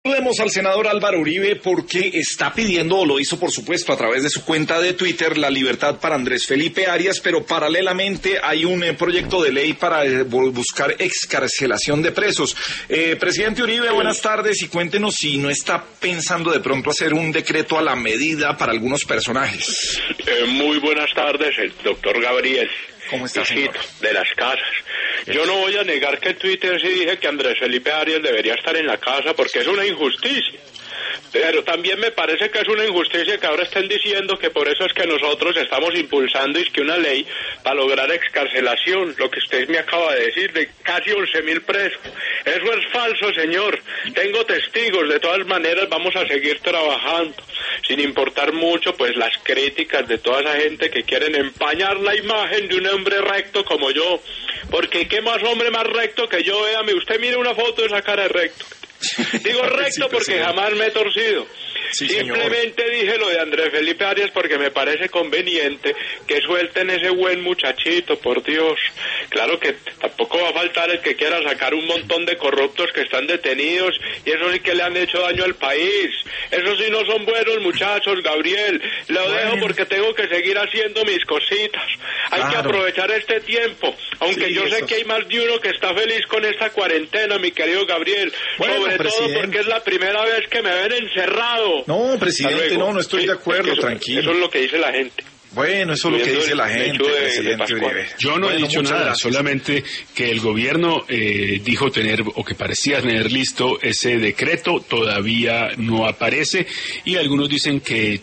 Saludemos al senador Álvaro Uribe porque está pidiendo, o lo hizo por supuesto a través de su cuenta de Twitter, la libertad para Andrés Felipe Arias, pero paralelamente hay un proyecto de ley para buscar excarcelación de presos. Presidente Uribe, buenas tardes y cuéntenos si no está pensando de pronto hacer un decreto a la medida para algunos personajes. Muy buenas tardes, el doctor Gabriel. ¿Cómo está, señor? De las casas. Yo no voy a negar que en Twitter sí dije que Andrés Felipe Arias debería estar en la casa porque es una injusticia. Pero también me parece que es una injusticia que ahora estén diciendo que por eso es que nosotros estamos impulsando una ley para lograr excarcelación, lo que usted me acaba de decir, de casi 11.000 presos. Eso es falso, señor. Tengo testigos. De todas maneras vamos a seguir trabajando, sin importar mucho pues las críticas de toda esa gente que quieren empañar la imagen de un hombre recto como yo. Porque qué más hombre más recto que yo, véame, usted mire una foto de esa cara de recto. Digo recto sí, porque jamás me he torcido. Sí, simplemente señor. Dije lo de Andrés Felipe Arias porque me parece conveniente que suelten ese buen muchachito, por Dios. Claro que tampoco va a faltar el que quiera sacar un montón de corruptos que están detenidos y eso sí que le han hecho daño al país. Esos sí no son buenos muchachos, Gabriel. Lo dejo porque tengo que seguir haciendo mis cositas. Hay que aprovechar este tiempo, aunque sí, yo sé que hay más de uno que está feliz con esta cuarentena, mi querido Gabriel. Sobre todo porque es la primera vez que me ven encerrado. No, presidente, no estoy de acuerdo, tranquilo. Eso es lo que dice la gente. Bueno, eso es lo que dice la gente, presidente Uribe. Yo no he dicho nada, solamente que el gobierno dijo tener, o que parecía tener listo ese decreto, todavía no aparece, y algunos dicen que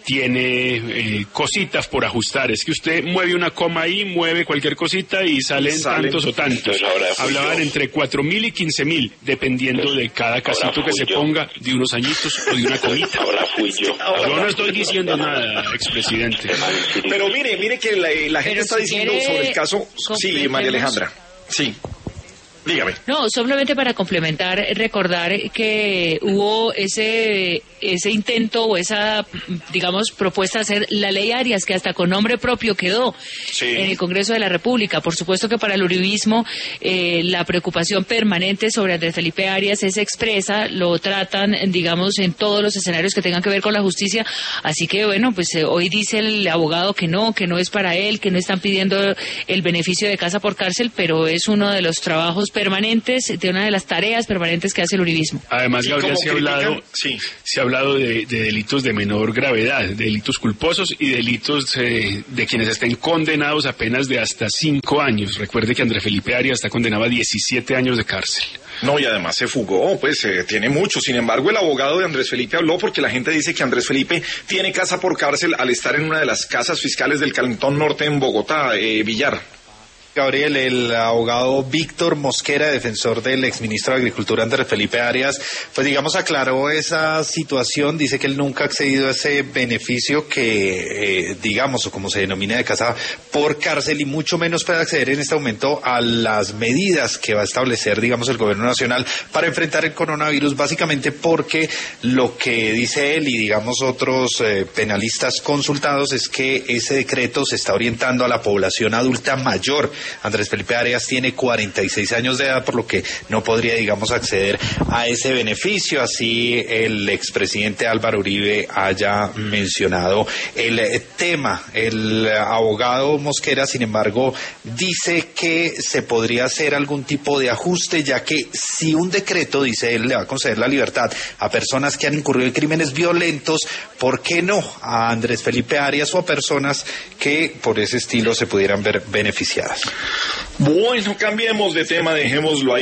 tiene cositas por ajustar. Es que usted mueve una coma ahí, mueve cualquier cosita y salen tantos o tantos. Hablaban entre 4.000 y 15.000, dependiendo de cada casito que se ponga, de unos añitos o de una comita. Ahora fui yo. Yo no estoy diciendo nada, expresidente. Pero mire que la gente está diciendo sobre el caso. Sí, María Alejandra. Sí. Dígame. No, simplemente para complementar, recordar que hubo ese intento o esa, digamos, propuesta de hacer la ley Arias, que hasta con nombre propio quedó en el Congreso de la República. Por supuesto que para el uribismo la preocupación permanente sobre Andrés Felipe Arias es expresa, lo tratan, digamos, en todos los escenarios que tengan que ver con la justicia. Así que, bueno, pues hoy dice el abogado que no es para él, que no están pidiendo el beneficio de casa por cárcel, pero es uno de los trabajos permanentes, de una de las tareas permanentes que hace el uribismo. Además, Gabriel, se ha hablado de delitos de menor gravedad, de delitos culposos y delitos de quienes estén condenados a penas de hasta 5 años. Recuerde que Andrés Felipe Arias está condenado a 17 años de cárcel. No, y además se fugó, pues tiene mucho. Sin embargo, el abogado de Andrés Felipe habló porque la gente dice que Andrés Felipe tiene casa por cárcel al estar en una de las casas fiscales del Cantón Norte en Bogotá, Villar. Gabriel, el abogado Víctor Mosquera, defensor del exministro de Agricultura Andrés Felipe Arias, pues digamos aclaró esa situación, dice que él nunca ha accedido a ese beneficio que digamos, o como se denomina, de casa por cárcel, y mucho menos puede acceder en este momento a las medidas que va a establecer, digamos, el gobierno nacional para enfrentar el coronavirus, básicamente porque lo que dice él y digamos otros penalistas consultados es que ese decreto se está orientando a la población adulta mayor. Andrés Felipe Arias tiene 46 años de edad, por lo que no podría, digamos, acceder a ese beneficio. Así el expresidente Álvaro Uribe haya mencionado el tema. El abogado Mosquera, sin embargo, dice que se podría hacer algún tipo de ajuste, ya que si un decreto, dice él, le va a conceder la libertad a personas que han incurrido en crímenes violentos, ¿por qué no a Andrés Felipe Arias o a personas que por ese estilo se pudieran ver beneficiadas? Bueno, cambiemos de tema, dejémoslo ahí.